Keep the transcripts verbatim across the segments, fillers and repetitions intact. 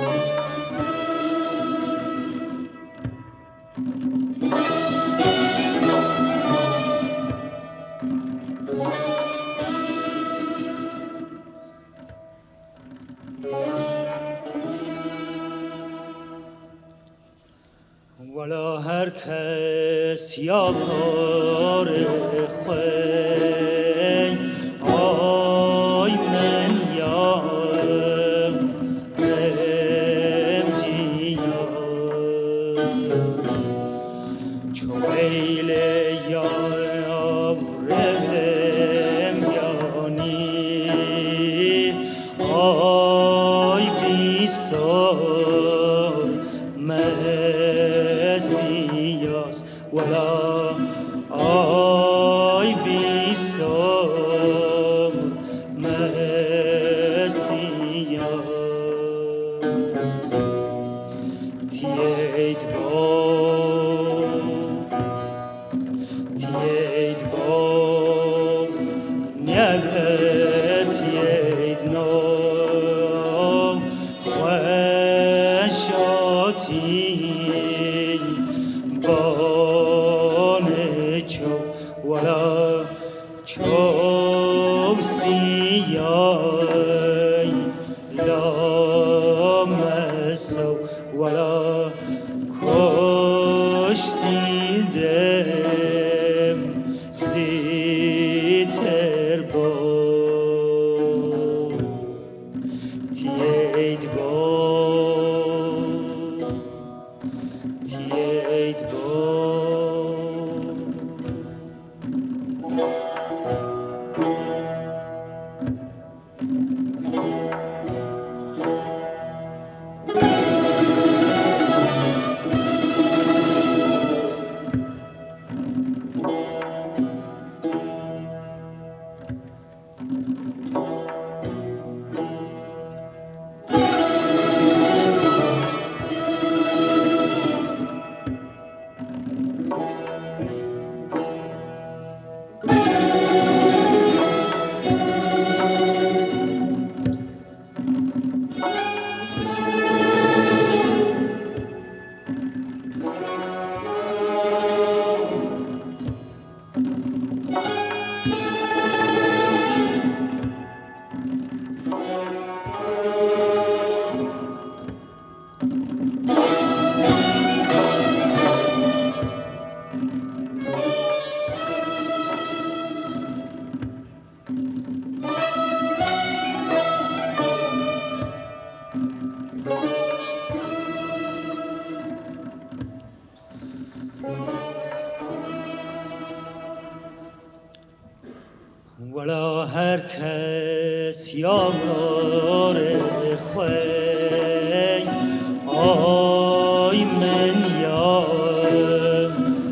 والا هر کس یار خوی آی من یارم رمجیا چو ویل یارم یانی آی بیسار مسیحاس ولا آی بیسار مسیحاس تیید با تیید با نیمه تیید نو خوشاتی بانچو ولا چو سیای لامسو ولا کشتی دم زیتر با تیید با تیید با ولا هر کس یار خوی آی من یارم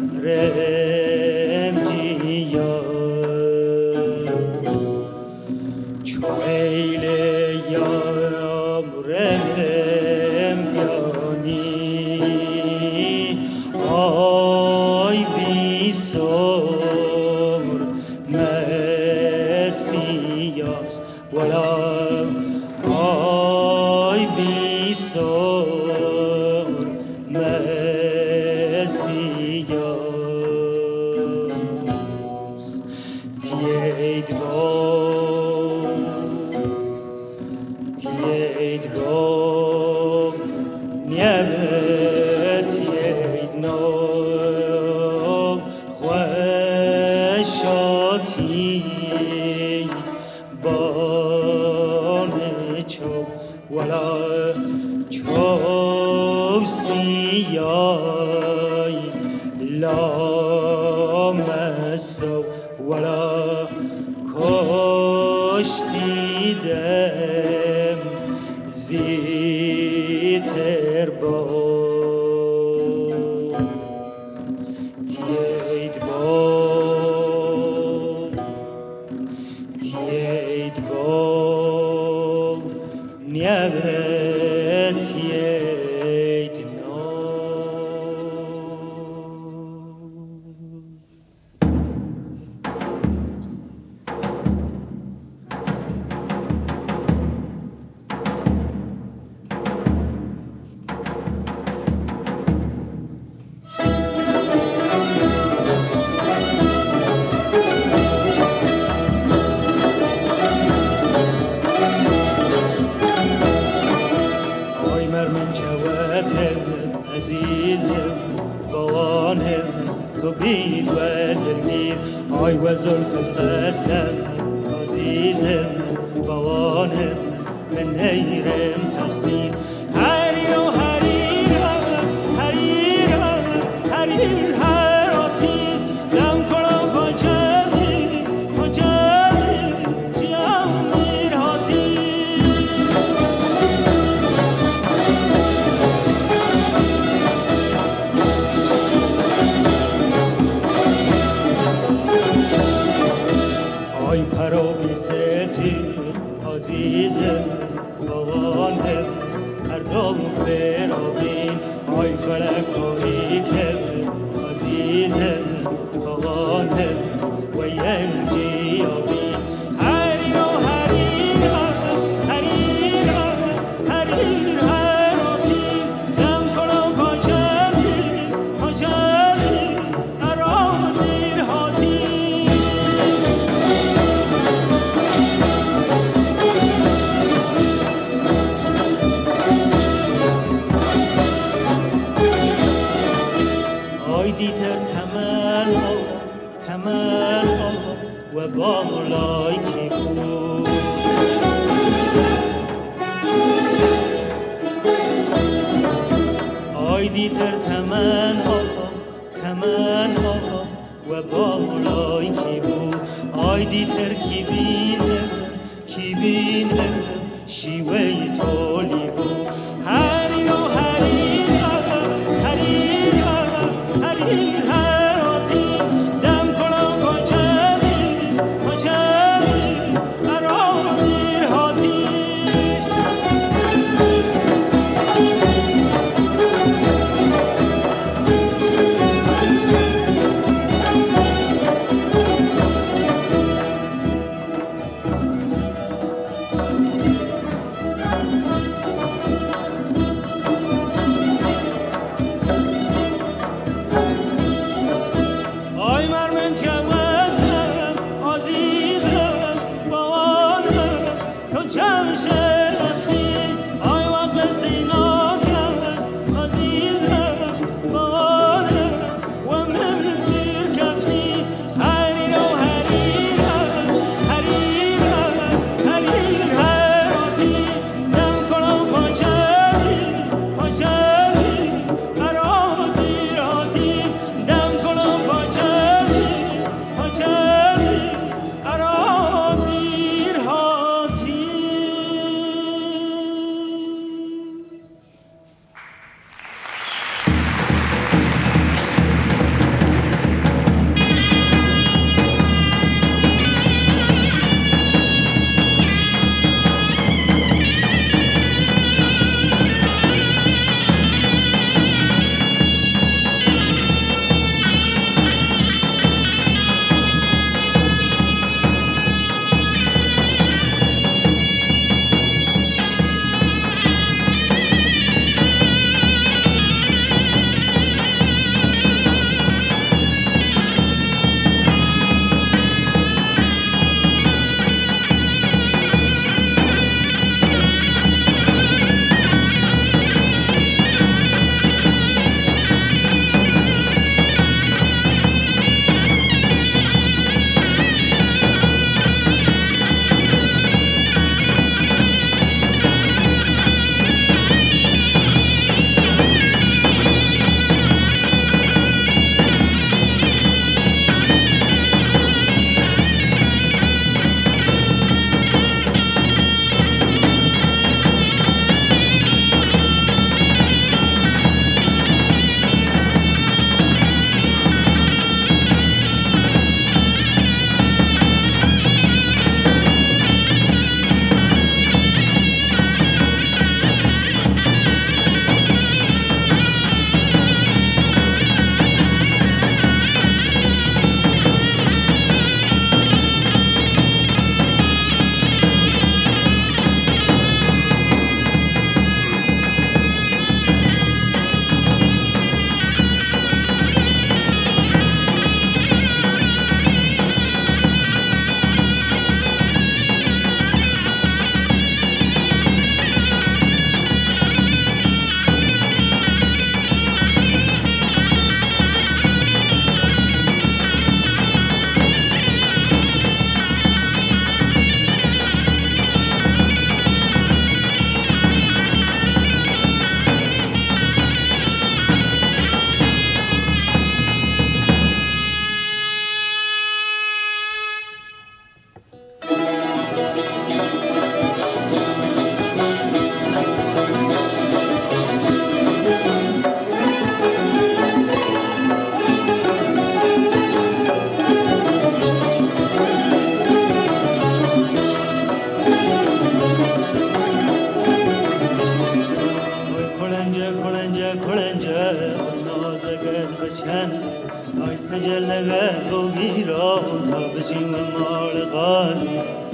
رمجیاس چو ایل یارم رمجانی آی بیسار مسیحاس ولا آی بیسار مسیحاس تیید با تیید با نیمه تیید نو خوشاتی بانچو ولا چو سیای لامسو ولا کشتی دم زیتر با تیید با تیید با نیمه تیید نو عزیزم بوانم تو بید و دلگیر آی و زلفت قسم عزیزم بوانم من نیرم تقصیر حریر و حریر حریر حریر حراتی دم کنم با جمعی با جمعی جیام میر هاتی آی پرو بی ستی عزیزم بوانم هر دو برابین آی فلک آریکم عزیزم بوانم و ینجی آبین حریر و حریر حریر حریر حراتی دم کنم با جمعی با جمعی ارام دیر هاتی آی دیتر تمن ها تمن ها و با مولای کی بود آی دیتر تمن ها تمن ها و با مولای کی بود آی دیتر کی بینم کی بینم شیوه تولی بود حریر و حریر حریر حریر حراتی دم کنم با جمعی با جمعی ارام دیر هاتی کلنجه کلنجه کلنجه نازگت بچند آی سجل قلب و بیرا تا بچین و مال غازی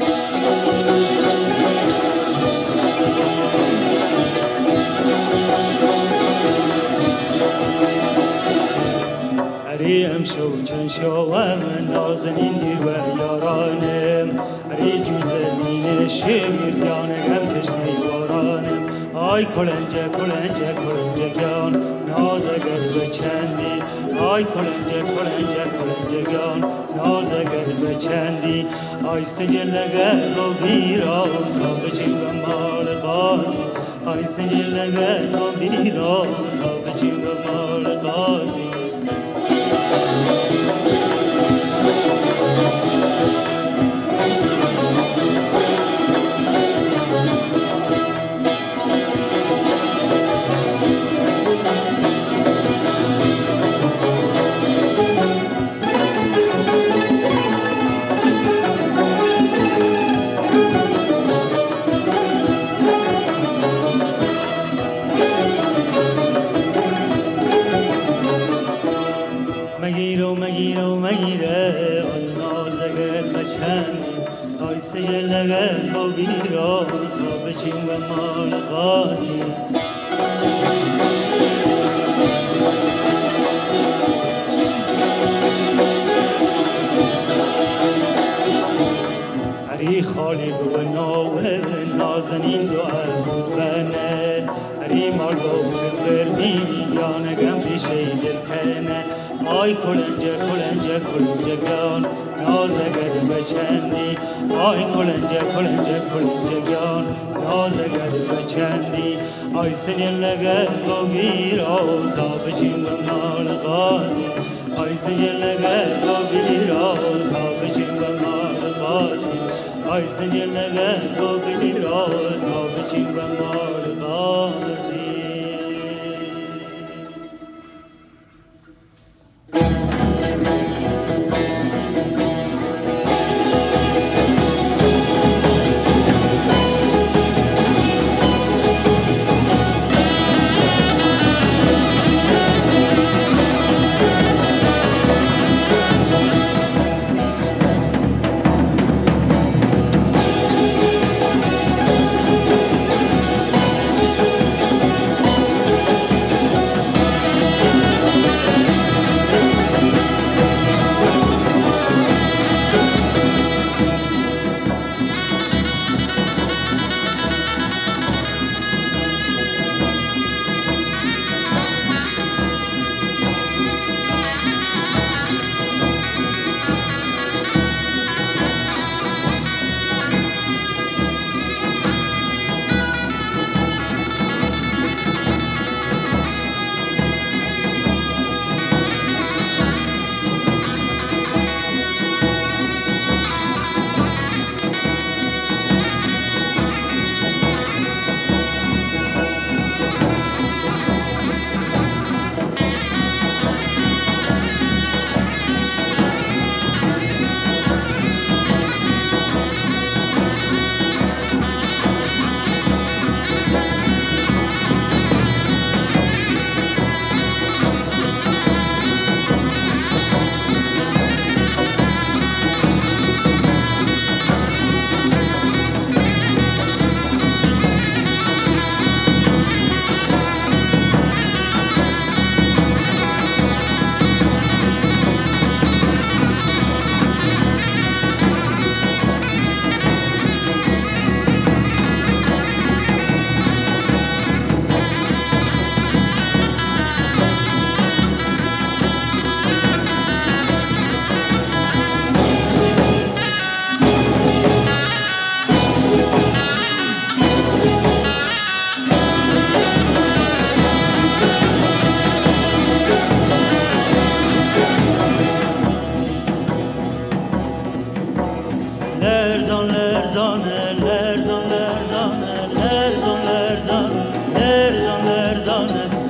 هری امشو چند شو و نازنین دیر و یارانم هری جوز مین شمیر گانگم تشنی بارانم آی کلنجه کلنجه کلنجه گان نازگر بچندی آی کلنجه کلنجه کلنجه گان نازگر بچندی آی سجل قلب و بیرام تا بچین و مال غازی آی سجل قلب و بیرام تا بچین و مال غازی مگیرو مگیرو مگیره آی نازگت بچندی آی سجل قلب و بیرا تا بچین و مال غازی هری خالی گو ناوه نازنین دعا بود بنه هری مال گو بر بیبی گانگم پیشه دل کنه آی کلنجه کلنجه کلنجه گان نازگر بچندی آی کلنجه کلنجه کلنجه گان نازگر بچندی آی سجل قلب و بیرا تا بچین و مال غازی آی سجل قلب و بیرا تا بچین و مال غازی آی سجل قلب و بیرا تا بچین و مال غازی لرزان لرزان لرزان لرزان لرزان لرزان